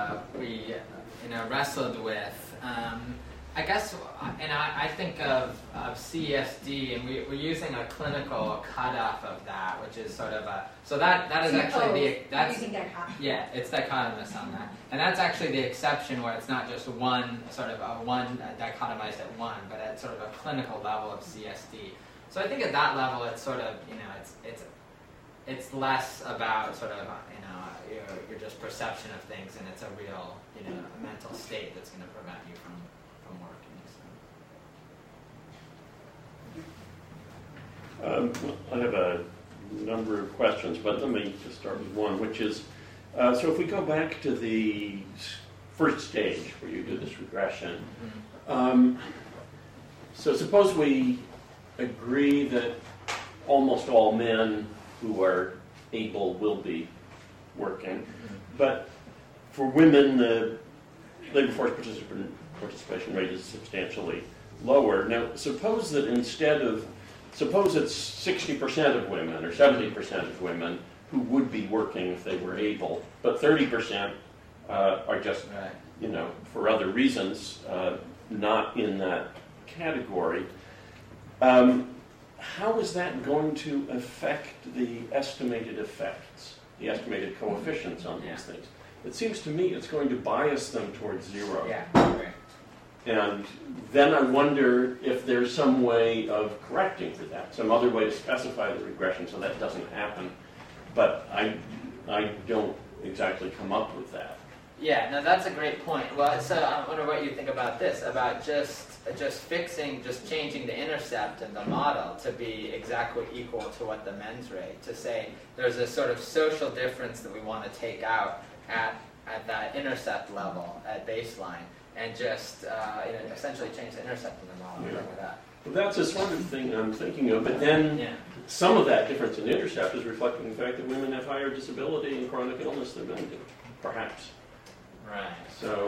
[SPEAKER 2] wrestled with. I guess, I think of CSD, and we're using a clinical cutoff of that, which is sort of that is actually it's dichotomous on that, and that's actually the exception where it's not just one sort of one dichotomized at one, but at sort of a clinical level of CSD. So I think at that level, it's sort of it's less about sort of your just perception of things, and it's a real mental state that's going to prevent you from working.
[SPEAKER 1] I have a number of questions, but let me just start with one, which is, so if we go back to the first stage where you do this regression, so suppose we agree that almost all men who are able will be working, but for women, the labor force participation rate is substantially lower. Now, suppose it's 60% of women or 70% of women who would be working if they were able, but 30% are just, for other reasons, not in that category. How is that going to affect the estimated effects, the estimated coefficients on these things? It seems to me it's going to bias them towards zero.
[SPEAKER 2] Yeah.
[SPEAKER 1] And then I wonder if there's some way of correcting for that, some other way to specify the regression so that doesn't happen. But I don't exactly come up with that.
[SPEAKER 2] Yeah, no, that's a great point. Well, so I wonder what you think about this, about just changing the intercept in the model to be exactly equal to what the men's rate, to say there's a sort of social difference that we want to take out at that intercept level, at baseline, and just essentially change the intercept in the model. Like that.
[SPEAKER 1] Well, that's a sort of thing I'm thinking of, but then some of that difference in intercept is reflecting the fact that women have higher disability and chronic illness than men do, perhaps.
[SPEAKER 2] Right.
[SPEAKER 1] So.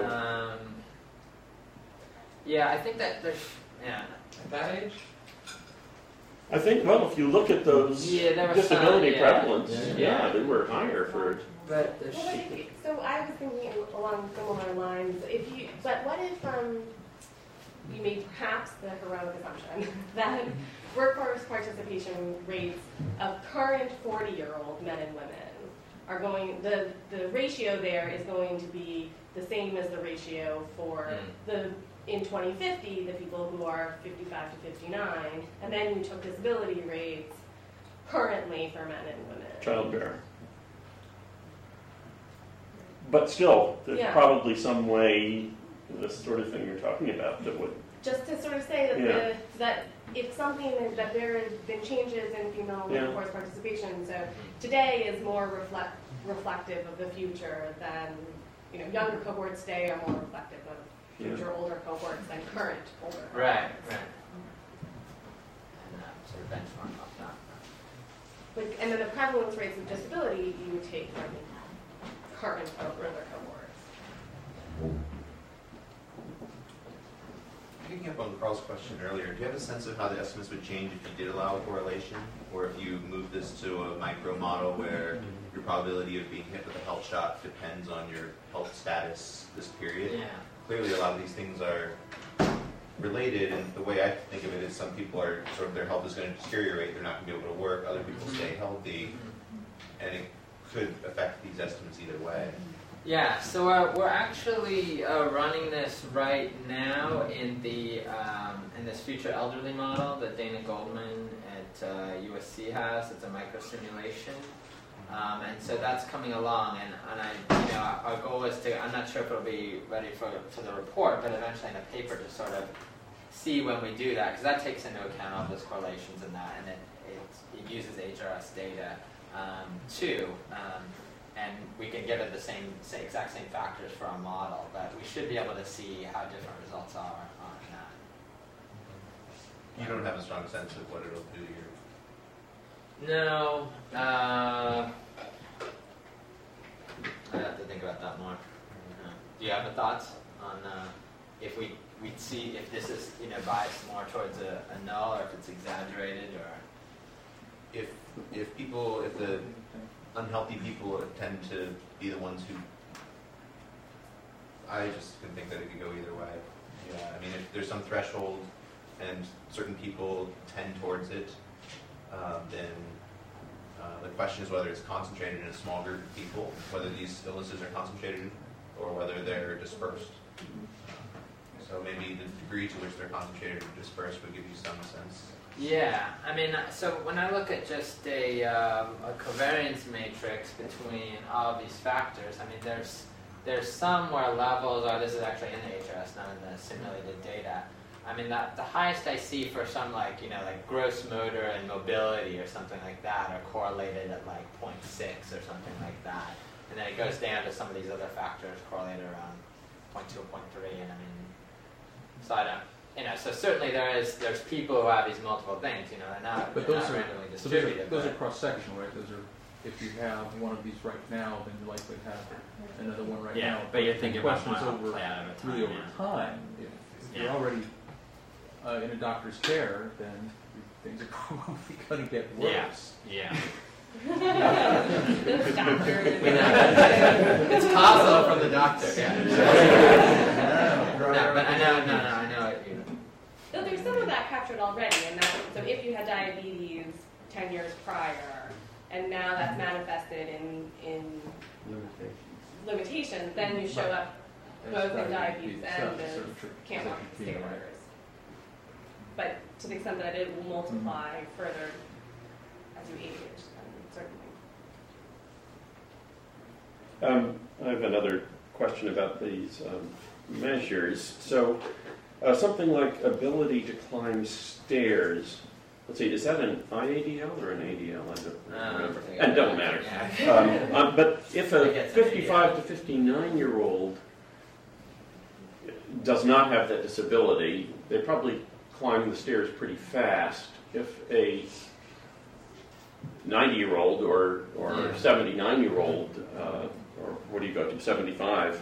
[SPEAKER 2] Yeah, I think that there's, at that age?
[SPEAKER 1] I think, well, if you look at those disability prevalence, they were higher for...
[SPEAKER 2] But
[SPEAKER 12] so I was thinking along similar lines, but what if you made perhaps the heroic assumption that workforce participation rates of current 40-year-old men and women are going, the ratio there is going to be the same as the ratio for in 2050, the people who are 55 to 59, and then you took disability rates currently for men and women.
[SPEAKER 1] Childbearer. But still, there's probably some way, this sort of thing you're talking about, that would...
[SPEAKER 12] Just to sort of say that, that it's something that there have been changes in female workforce participation, so today is more reflective of the future than, younger cohorts today are more reflective of future older cohorts than current older cohorts.
[SPEAKER 2] Right. And sort of benchmark off that.
[SPEAKER 12] And then the prevalence rates of disability you would take from current older cohorts.
[SPEAKER 4] Picking up on Carl's question earlier, do you have a sense of how the estimates would change if you did allow a correlation? Or if you moved this to a micro model where your probability of being hit with a health shock depends on your health status this period?
[SPEAKER 2] Yeah.
[SPEAKER 4] Clearly a lot of these things are related, and the way I think of it is some people are sort of, their health is going to deteriorate, they're not going to be able to work, other people stay healthy, and it could affect these estimates either way.
[SPEAKER 2] Yeah, so we're actually running this right now in the in this future elderly model that Dana Goldman at USC has. It's a microsimulation, and so that's coming along. And our goal is to, I'm not sure if it'll be ready for the report, but eventually in a paper to sort of see when we do that, because that takes into account all those correlations and that, and it uses HRS data too. And we can give it the exact same factors for our model, but we should be able to see how different results are on that.
[SPEAKER 4] You don't have a strong sense of what it'll do here?
[SPEAKER 2] No. I'd have to think about that more. Do you have any thoughts on if we'd see if this is biased more towards a null, or if it's exaggerated, or
[SPEAKER 4] if the unhealthy people tend to be the ones who... I just can think that it could go either way. Yeah, I mean, if there's some threshold and certain people tend towards it, then the question is whether it's concentrated in a small group of people, whether these illnesses are concentrated or whether they're dispersed. So maybe the degree to which they're concentrated or dispersed would give you some sense.
[SPEAKER 2] Yeah, I mean, so when I look at just a covariance matrix between all of these factors, I mean, there's some where levels are, this is actually in the HRS, not in the simulated data. I mean, the highest I see for some like gross motor and mobility or something like that are correlated at like 0.6 or something like that. And then it goes down to some of these other factors correlated around 0.2 or 0.3, and I mean, so I don't... so certainly there's people who have these multiple things, they're not randomly distributed.
[SPEAKER 10] Those are cross-sectional, right? Those are, if you have one of these right now, then you likely have another one right now.
[SPEAKER 2] Yeah, but you're thinking about
[SPEAKER 10] questions
[SPEAKER 2] over time.
[SPEAKER 10] Really over time. If you're already in a doctor's care, then things are probably going to get worse.
[SPEAKER 2] Yeah. It's causal from the doctor. But I know it.
[SPEAKER 12] So there's some of that captured already, and so if you had diabetes 10 years prior, and now that's manifested in limitations, then you show up both in diabetes and the can't walk state orders. But to the extent that it will multiply further as you age, then certainly.
[SPEAKER 1] I have another question about these measures. So something like ability to climb stairs. Let's see, is that an IADL or an ADL? I don't remember. And it doesn't matter.
[SPEAKER 2] Yeah.
[SPEAKER 1] But if a
[SPEAKER 2] It gets an
[SPEAKER 1] 55 to 59-year-old does not have that disability, they probably climb the stairs pretty fast. If a 90-year-old or 79-year-old, or what do you go to, 75,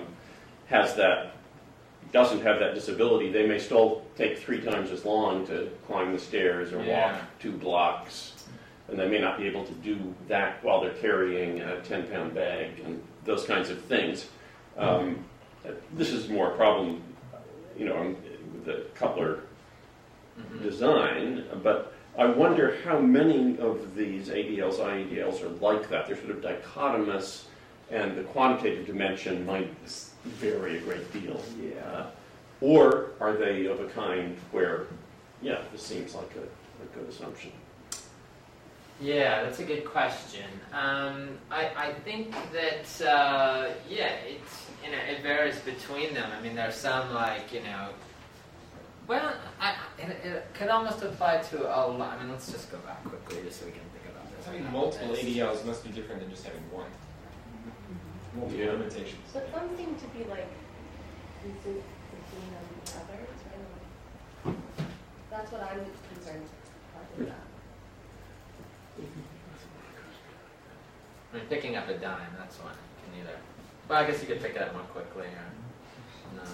[SPEAKER 1] doesn't have that disability, they may still take 3 times as long to climb the stairs or walk 2 blocks, and they may not be able to do that while they're carrying a 10-pound bag and those kinds of things. This is more a problem, with the coupler design, but I wonder how many of these ADLs, IADLs are like that. They're sort of dichotomous, and the quantitative dimension might vary a great deal. Or are they of a kind where, this seems like a good assumption.
[SPEAKER 2] Yeah, that's a good question. I think that it varies between them. I mean, there's some it could almost apply to a lot. I mean, let's just go back quickly just so we can think about this.
[SPEAKER 3] Having multiple ADLs must be different than just having one. Multiple limitations.
[SPEAKER 12] But some seem to be like between others, right? That's what I'm concerned about.
[SPEAKER 2] I mean, picking up a dime, that's one. You can either, well, I guess you could pick it up more quickly or not.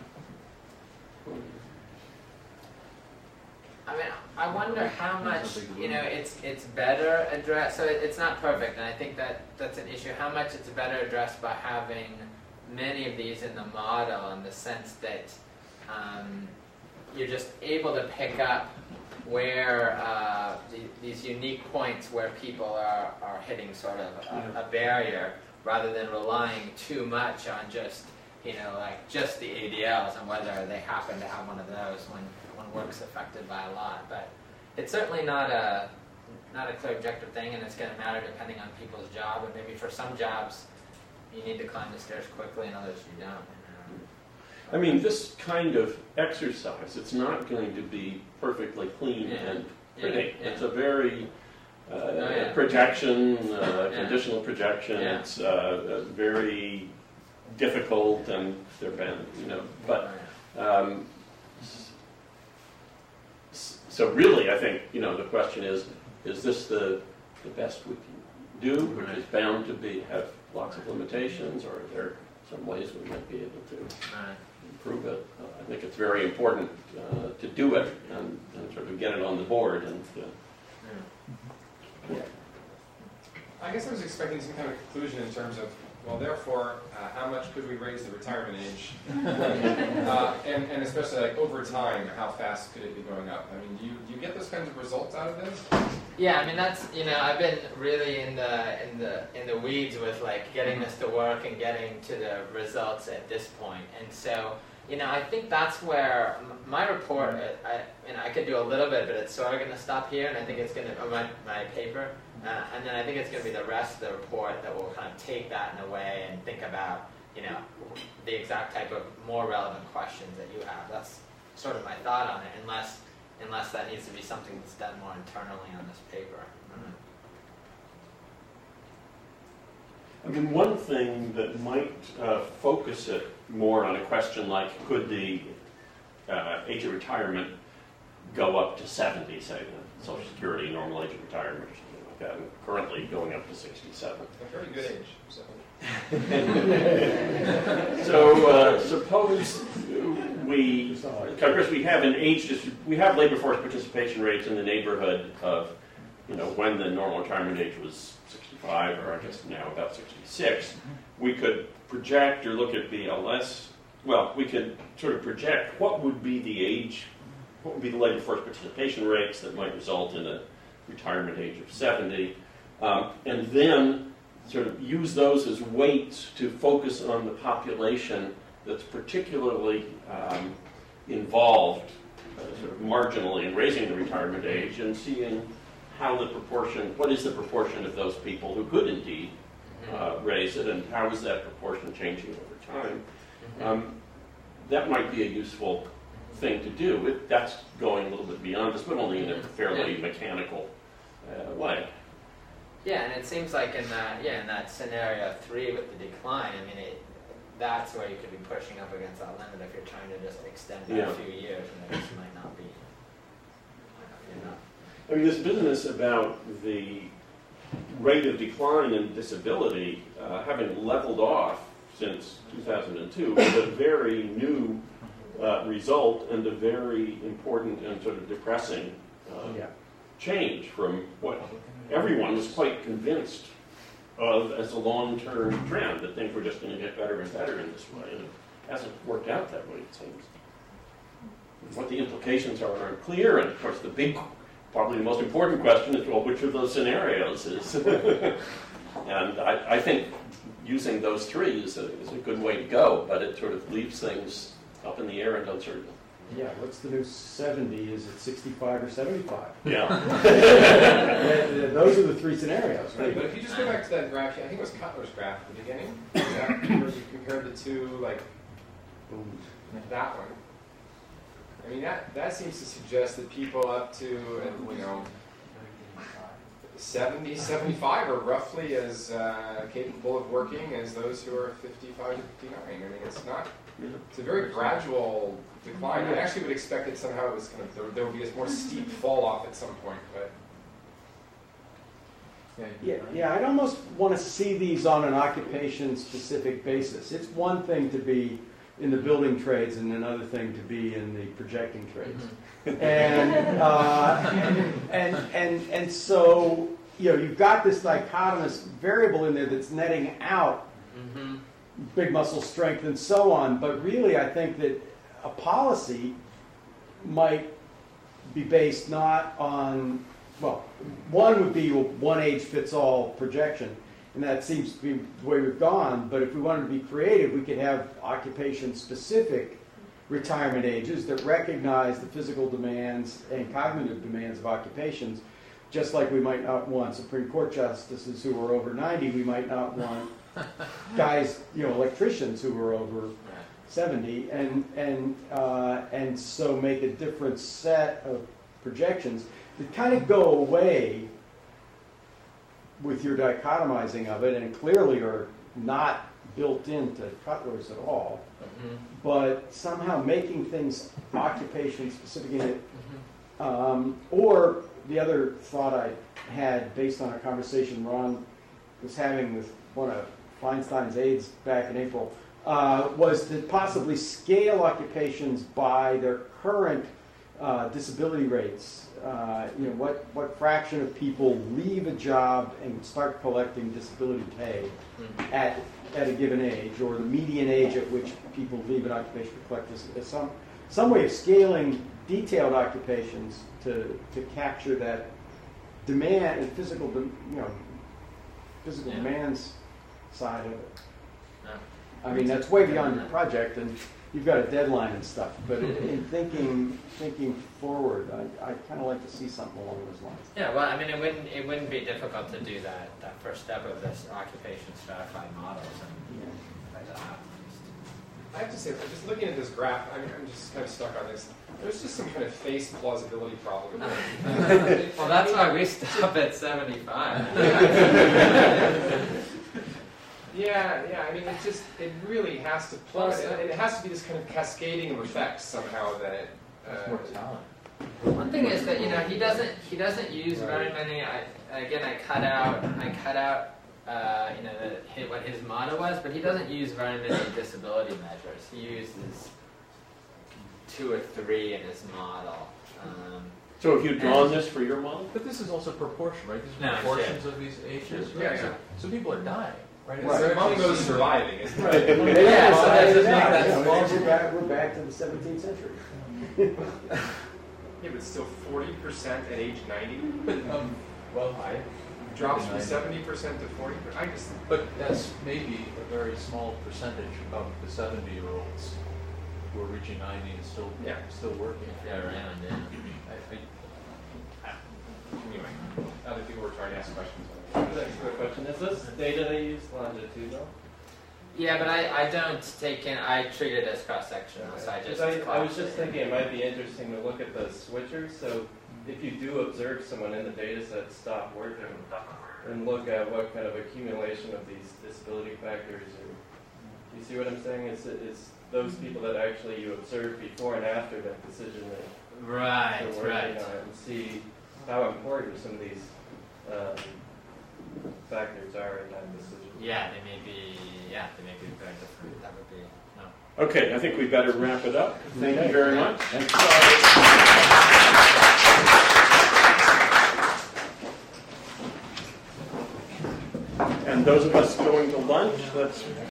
[SPEAKER 2] I mean, I wonder how much, it's better addressed, so it's not perfect, and I think that's an issue, how much it's better addressed by having many of these in the model in the sense that you're just able to pick up where these unique points where people are hitting sort of a barrier rather than relying too much on just, just the ADLs and whether they happen to have one of those when work's affected by a lot. But it's certainly not a clear objective thing, and it's going to matter depending on people's job, and maybe for some jobs you need to climb the stairs quickly and others you don't.
[SPEAKER 1] I mean, this kind of exercise, it's not going to be perfectly clean and pretty. It's a very projection, conditional projection. It's very difficult, and they're been, but so really, I think, the question is this the best we can do, which is bound to have lots of limitations, or are there some ways we might be able to improve it? I think it's very important to do it and sort of get it on the board. And
[SPEAKER 3] I guess I was expecting some kind of conclusion in terms of, well, therefore, how much could we raise the retirement age? And especially over time, how fast could it be going up? I mean, do you get those kinds of results out of this?
[SPEAKER 2] Yeah, I mean that's I've been really in the weeds with getting this to work and getting to the results at this point, and so I think that's where my report. I could do a little bit, but it's sort of going to stop here, and I think it's going to my paper. And then I think it's going to be the rest of the report that will kind of take that in a way and think about, the exact type of more relevant questions that you have. That's sort of my thought on it, unless that needs to be something that's done more internally on this paper.
[SPEAKER 1] I mean, one thing that might focus it more on a question like, could the age of retirement go up to 70, say, the Social Security normal age of retirement, or something like that, and currently going up to 67.
[SPEAKER 3] A very good age.
[SPEAKER 1] So suppose Congress, we have an we have labor force participation rates in the neighborhood of, when the normal retirement age was 65, or I guess now about 66. We could project or look at BLS. Well, we could sort of project what would be the labor force participation rates that might result in a retirement age of 70, and then sort of use those as weights to focus on the population that's particularly involved sort of marginally in raising the retirement age, and seeing what is the proportion of those people who could indeed raise it, and how is that proportion changing over time? That might be a useful thing to do. That's going a little bit beyond this, but only in a fairly mechanical way.
[SPEAKER 2] Yeah, and it seems like in that scenario 3 with the decline, I mean, that's where you could be pushing up against that limit if you're trying to just extend that a few years, and it just might not be enough.
[SPEAKER 1] I mean, this business about the rate of decline in disability having leveled off since 2002 is a very new result and a very important and sort of depressing change from what everyone was quite convinced of as a long-term trend, that things were just going to get better and better in this way. And it hasn't worked out that way, it seems. What the implications are aren't clear, and of course the probably the most important question is, well, which of those scenarios is? And I think using those 3 is a good way to go, but it sort of leaves things up in the air and uncertain.
[SPEAKER 5] Yeah, what's the new 70? Is it 65 or 75?
[SPEAKER 1] Yeah.
[SPEAKER 5] Those are the 3 scenarios, right?
[SPEAKER 3] But if you just go back to that graph, I think it was Cutler's graph at the beginning, where you compared the 2, like, that one. I mean, that seems to suggest that people up to, 70, 75 are roughly as capable of working as those who are 55 to 59. I mean, it's a very gradual decline. I actually would expect that somehow it was there would be a more steep fall off at some point, but.
[SPEAKER 5] Yeah, I'd almost want to see these on an occupation-specific basis. It's one thing to be in the building trades and another thing to be in the projecting trades. And so, you've got this dichotomous variable in there that's netting out big muscle strength and so on, but really I think that a policy might be based not on, well, one would be a one-age-fits-all projection, and that seems to be the way we've gone, but if we wanted to be creative, we could have occupation-specific retirement ages that recognize the physical demands and cognitive demands of occupations, just like we might not want Supreme Court justices who are over 90, we might not want guys, electricians who are over 70, and so make a different set of projections that kind of go away with your dichotomizing of it, and clearly are not built into Cutler's at all, but somehow making things occupation specific in it. Or the other thought I had based on a conversation Ron was having with one of Feinstein's aides back in April, was to possibly scale occupations by their current disability rates. What fraction of people leave a job and start collecting disability pay at a given age, or the median age at which people leave an occupation to collect this. Some way of scaling detailed occupations to capture that demand and physical demands side of it. I mean, that's way beyond your project, and you've got a deadline and stuff. But in thinking forward, I kind of like to see something along those lines.
[SPEAKER 2] Yeah, well, I mean, it wouldn't be difficult to do that first step of this occupation stratified models.
[SPEAKER 3] I have to say, just looking at this graph, I'm just kind of stuck on this. There's just some kind of face plausibility problem.
[SPEAKER 2] Well, that's why we stop at 75.
[SPEAKER 3] Yeah. I mean, it really has to plummet. It has to be this kind of cascading of effects somehow that.
[SPEAKER 10] More talent.
[SPEAKER 2] One thing is that he doesn't use very many. I cut out what his motto was, but he doesn't use very many disability measures. He uses 2 or 3 in his model.
[SPEAKER 1] So have you drawn this for your model?
[SPEAKER 10] But this is also proportion, right? These are proportions of these ages, right?
[SPEAKER 3] Yeah.
[SPEAKER 10] So people are dying, right?
[SPEAKER 3] Right. Among those surviving, isn't it?
[SPEAKER 5] Right. We're back to the 17th century.
[SPEAKER 3] Yeah, but still 40% at age 90.
[SPEAKER 10] But
[SPEAKER 3] drops from 70% to 40%.
[SPEAKER 10] But that's maybe a very small percentage of the 70-year-olds who are reaching 90 and still working.
[SPEAKER 2] Around.
[SPEAKER 3] Anyway, other people were trying to ask questions. Thanks for the question.
[SPEAKER 13] And is this data they use longitudinal?
[SPEAKER 2] Yeah, but I don't take in, I treat it as cross-sectional, so I just...
[SPEAKER 13] I was just thinking it might be interesting to look at the switchers, so if you do observe someone in the data set stop working, and look at what kind of accumulation of these disability factors, or, you see what I'm saying? It's those people that actually you observe before and after that decision that
[SPEAKER 2] Right,
[SPEAKER 13] they're working
[SPEAKER 2] right.
[SPEAKER 13] on, and see how important some of these factors are in that decision.
[SPEAKER 2] Yeah, they may be very different. That would be, no.
[SPEAKER 1] Okay, I think we better wrap it up. Thank you very much. And those of us going to lunch, let's